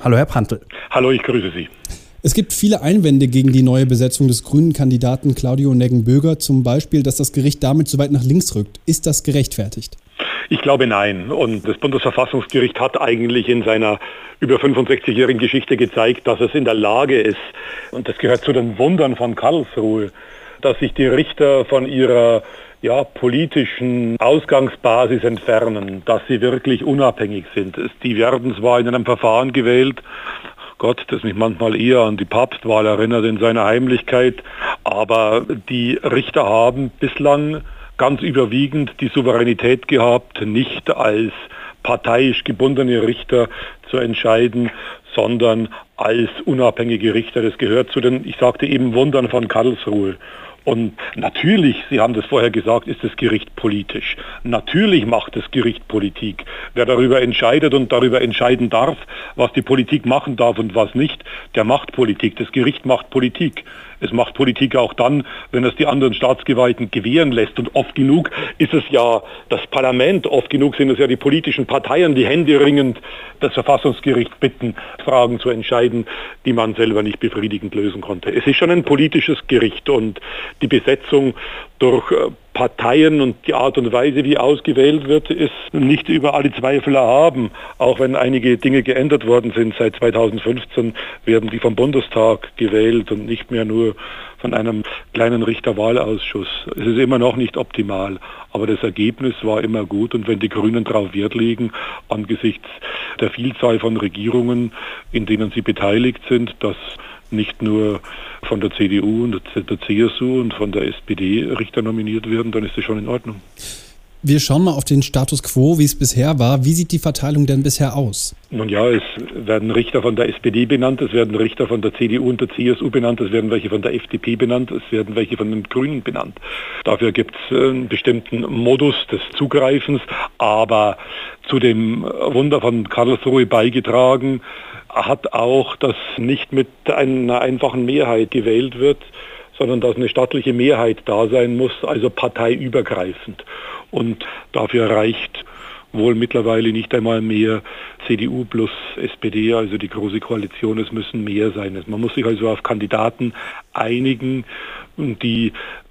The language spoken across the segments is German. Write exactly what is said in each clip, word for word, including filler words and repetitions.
Hallo Herr Prantl. Hallo, ich grüße Sie. Es gibt viele Einwände gegen die neue Besetzung des grünen Kandidaten Claudio Neggenböger, zum Beispiel, dass das Gericht damit so weit nach links rückt. Ist das gerechtfertigt? Ich glaube nein. Und das Bundesverfassungsgericht hat eigentlich in seiner über fünfundsechzigjährigen Geschichte gezeigt, dass es in der Lage ist, und das gehört zu den Wundern von Karlsruhe, dass sich die Richter von ihrer ja, politischen Ausgangsbasis entfernen, dass sie wirklich unabhängig sind. Die werden zwar in einem Verfahren gewählt, Gott, das mich manchmal eher an die Papstwahl erinnert in seiner Heimlichkeit, aber die Richter haben bislang ganz überwiegend die Souveränität gehabt, nicht als parteiisch gebundene Richter zu entscheiden, sondern als unabhängige Richter. Das gehört zu den, ich sagte eben, Wundern von Karlsruhe. Und natürlich, Sie haben das vorher gesagt, ist das Gericht politisch. Natürlich macht das Gericht Politik. Wer darüber entscheidet und darüber entscheiden darf, was die Politik machen darf und was nicht, der macht Politik. Das Gericht macht Politik. Es macht Politik auch dann, wenn es die anderen Staatsgewalten gewähren lässt. Und oft genug ist es ja das Parlament, oft genug sind es ja die politischen Parteien, die händeringend das Verfassungsgericht bitten, Fragen zu entscheiden, die man selber nicht befriedigend lösen konnte. Es ist schon ein politisches Gericht und die Besetzung durch Parteien und die Art und Weise, wie ausgewählt wird, ist nicht über alle Zweifel erhaben. Auch wenn einige Dinge geändert worden sind. Seit zweitausendfünfzehn werden die vom Bundestag gewählt und nicht mehr nur von einem kleinen Richterwahlausschuss. Es ist immer noch nicht optimal, aber das Ergebnis war immer gut. Und wenn die Grünen darauf Wert legen, angesichts der Vielzahl von Regierungen, in denen sie beteiligt sind, dass nicht nur von der C D U und der C S U und von der S P D Richter nominiert werden, dann ist das schon in Ordnung. Wir schauen mal auf den Status quo, wie es bisher war. Wie sieht die Verteilung denn bisher aus? Nun ja, es werden Richter von der S P D benannt, es werden Richter von der C D U und der C S U benannt, es werden welche von der F D P benannt, es werden welche von den Grünen benannt. Dafür gibt es einen bestimmten Modus des Zugreifens, aber zu dem Wunder von Karlsruhe beigetragen hat auch, dass nicht mit einer einfachen Mehrheit gewählt wird, sondern dass eine stattliche Mehrheit da sein muss, also parteiübergreifend. Und dafür reicht wohl mittlerweile nicht einmal mehr C D U plus S P D, also die Große Koalition, es müssen mehr sein. Man muss sich also auf Kandidaten einigen, die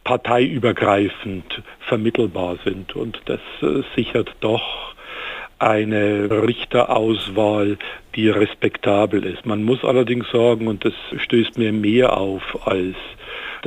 parteiübergreifend vermittelbar sind. Und das sichert doch eine Richterauswahl, die respektabel ist. Man muss allerdings sagen, und das stößt mir mehr auf als das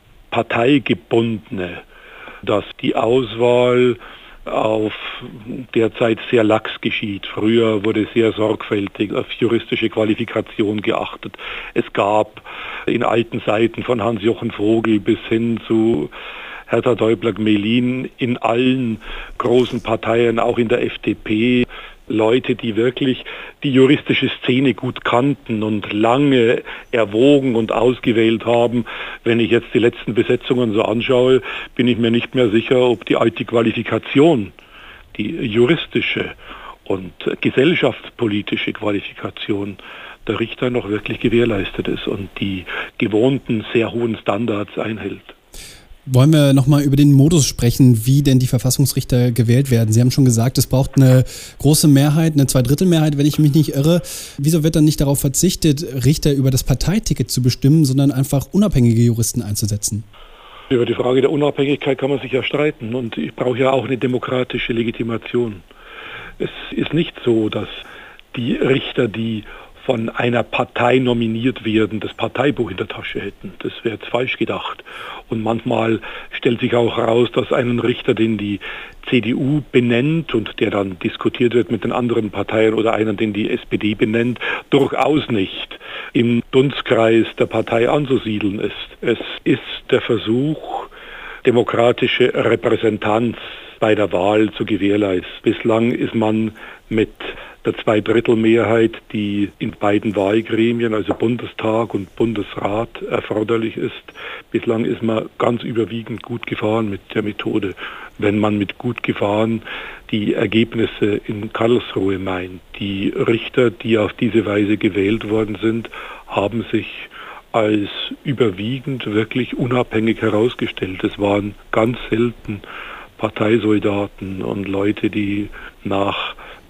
Parteigebundene, dass die Auswahl auf derzeit sehr lax geschieht. Früher wurde sehr sorgfältig auf juristische Qualifikation geachtet. Es gab in alten Zeiten von Hans-Jochen Vogel bis hin zu Hertha Deublak-Mehlin in allen großen Parteien, auch in der F D P, Leute, die wirklich die juristische Szene gut kannten und lange erwogen und ausgewählt haben. Wenn ich jetzt die letzten Besetzungen so anschaue, bin ich mir nicht mehr sicher, ob die alte Qualifikation, die juristische und gesellschaftspolitische Qualifikation der Richter noch wirklich gewährleistet ist und die gewohnten sehr hohen Standards einhält. Wollen wir nochmal über den Modus sprechen, wie denn die Verfassungsrichter gewählt werden? Sie haben schon gesagt, es braucht eine große Mehrheit, eine Zweidrittelmehrheit, wenn ich mich nicht irre. Wieso wird dann nicht darauf verzichtet, Richter über das Parteiticket zu bestimmen, sondern einfach unabhängige Juristen einzusetzen? Über die Frage der Unabhängigkeit kann man sich ja streiten und ich brauche ja auch eine demokratische Legitimation. Es ist nicht so, dass die Richter, die von einer Partei nominiert werden, das Parteibuch in der Tasche hätten. Das wäre jetzt falsch gedacht. Und manchmal stellt sich auch heraus, dass einen Richter, den die C D U benennt und der dann diskutiert wird mit den anderen Parteien oder einen, den die S P D benennt, durchaus nicht im Dunstkreis der Partei anzusiedeln ist. Es ist der Versuch, demokratische Repräsentanz bei der Wahl zu gewährleisten. Bislang ist man mit der Zweidrittelmehrheit, die in beiden Wahlgremien, also Bundestag und Bundesrat, erforderlich ist. Bislang ist man ganz überwiegend gut gefahren mit der Methode. Wenn man mit gut gefahren die Ergebnisse in Karlsruhe meint. Die Richter, die auf diese Weise gewählt worden sind, haben sich als überwiegend wirklich unabhängig herausgestellt. Es waren ganz selten Parteisoldaten und Leute, die nach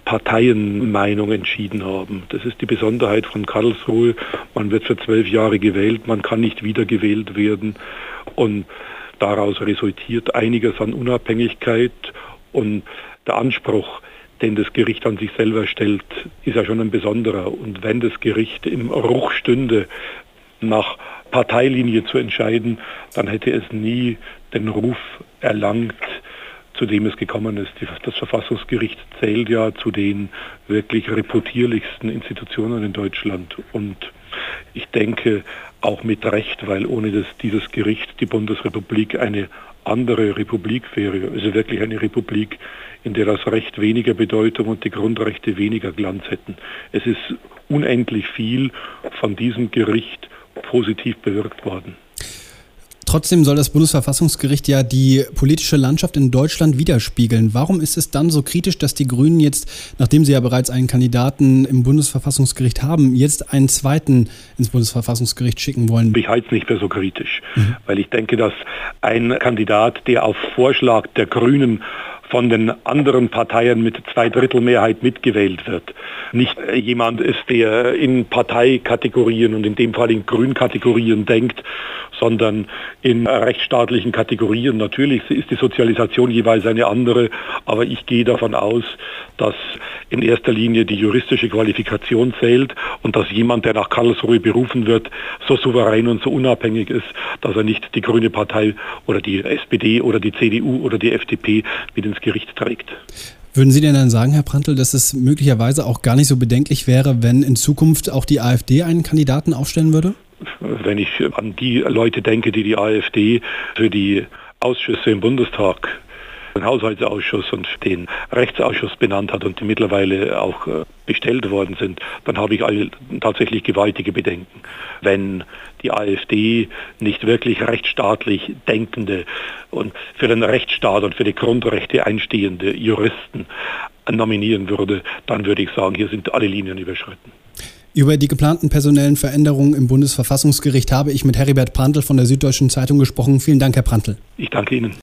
Parteienmeinung entschieden haben. Das ist die Besonderheit von Karlsruhe. Man wird für zwölf Jahre gewählt, man kann nicht wiedergewählt werden und daraus resultiert einiges an Unabhängigkeit und der Anspruch, den das Gericht an sich selber stellt, ist ja schon ein besonderer. Und wenn das Gericht im Ruch stünde, nach Parteilinie zu entscheiden, dann hätte es nie den Ruf erlangt, zu dem es gekommen ist. Das Verfassungsgericht zählt ja zu den wirklich reputierlichsten Institutionen in Deutschland. Und ich denke auch mit Recht, weil ohne das, dieses Gericht die Bundesrepublik eine andere Republik wäre. Also wirklich eine Republik, in der das Recht weniger Bedeutung und die Grundrechte weniger Glanz hätten. Es ist unendlich viel von diesem Gericht positiv bewirkt worden. Trotzdem soll das Bundesverfassungsgericht ja die politische Landschaft in Deutschland widerspiegeln. Warum ist es dann so kritisch, dass die Grünen jetzt, nachdem sie ja bereits einen Kandidaten im Bundesverfassungsgericht haben, jetzt einen zweiten ins Bundesverfassungsgericht schicken wollen? Ich halte es nicht mehr so kritisch, mhm. weil ich denke, dass ein Kandidat, der auf Vorschlag der Grünen von den anderen Parteien mit Zweidrittelmehrheit mitgewählt wird, nicht jemand ist, der in Parteikategorien und in dem Fall in Grünkategorien denkt, sondern in rechtsstaatlichen Kategorien. Natürlich ist die Sozialisation jeweils eine andere, aber ich gehe davon aus, dass in erster Linie die juristische Qualifikation zählt und dass jemand, der nach Karlsruhe berufen wird, so souverän und so unabhängig ist, dass er nicht die Grüne Partei oder die S P D oder die C D U oder die F D P mit ins Gericht trägt. Würden Sie denn dann sagen, Herr Prantl, dass es möglicherweise auch gar nicht so bedenklich wäre, wenn in Zukunft auch die AfD einen Kandidaten aufstellen würde? Wenn ich an die Leute denke, die die AfD für die Ausschüsse im Bundestag, den Haushaltsausschuss und den Rechtsausschuss benannt hat und die mittlerweile auch bestellt worden sind, dann habe ich all, tatsächlich gewaltige Bedenken. Wenn die AfD nicht wirklich rechtsstaatlich denkende und für den Rechtsstaat und für die Grundrechte einstehende Juristen nominieren würde, dann würde ich sagen, hier sind alle Linien überschritten. Über die geplanten personellen Veränderungen im Bundesverfassungsgericht habe ich mit Heribert Prantl von der Süddeutschen Zeitung gesprochen. Vielen Dank, Herr Prantl. Ich danke Ihnen.